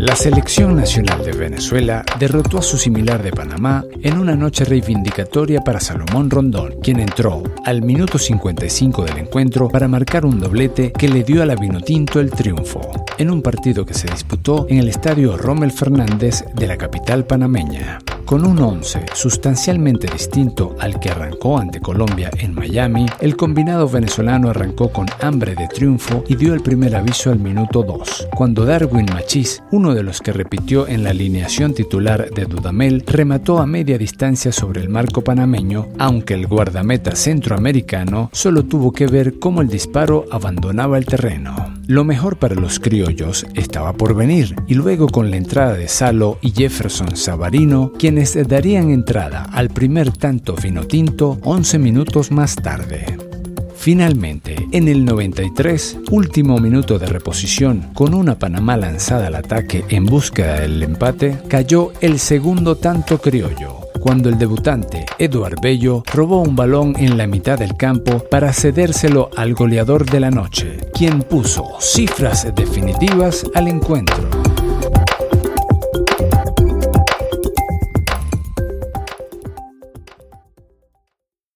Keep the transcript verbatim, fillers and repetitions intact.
La selección nacional de Venezuela derrotó a su similar de Panamá en una noche reivindicatoria para Salomón Rondón, quien entró al minuto cincuenta y cinco del encuentro para marcar un doblete que le dio a la Vinotinto el triunfo, en un partido que se disputó en el estadio Rommel Fernández de la capital panameña. Con un once sustancialmente distinto al que arrancó ante Colombia en Miami, el combinado venezolano arrancó con hambre de triunfo y dio el primer aviso al minuto dos, cuando Darwin Machís, uno de los que repitió en la alineación titular de Dudamel, remató a media distancia sobre el marco panameño, aunque el guardameta centroamericano solo tuvo que ver cómo el disparo abandonaba el terreno. Lo mejor para los criollos estaba por venir, y luego con la entrada de Salo y Jefferson Savarino, quienes darían entrada al primer tanto vinotinto once minutos más tarde. Finalmente, en el noventa y tres, último minuto de reposición, con una Panamá lanzada al ataque en búsqueda del empate, cayó el segundo tanto criollo, cuando el debutante Eduard Bello robó un balón en la mitad del campo para cedérselo al goleador de la noche, quien puso cifras definitivas al encuentro.